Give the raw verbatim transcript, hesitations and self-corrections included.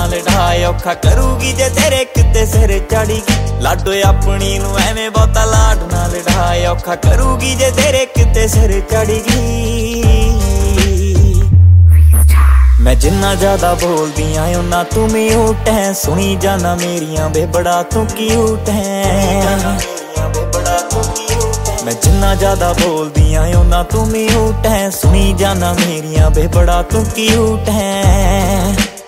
ਲੜਾਏ ਔਖਾ ਕਰੂਗੀ ਜੇ ਤੇਰੇ ਕਿਤੇ ਸਿਰ ਚੜੀਗੀ ਲਾਡੋ ਆਪਣੀ ਨੂੰ ਐਵੇਂ ਬਹੁਤਾ ਲਾਡ ਨਾ ਲੜਾਏ ਔਖਾ ਕਰੂਗੀ ਜੇ ਤੇਰੇ ਕਿਤੇ ਸਿਰ ਚੜੀਗੀ मैं जिन्ना ज्यादा बोलदी आ उन्ना तू म्यूट है सुनी जाना मेरियां बे बड़ा तू क्यूट है मैं जिन्ना ज्यादा बोलदी आ उन्ना तू म्यूट है सुनी जाना मेरियां बे बड़ा तू क्यूट है।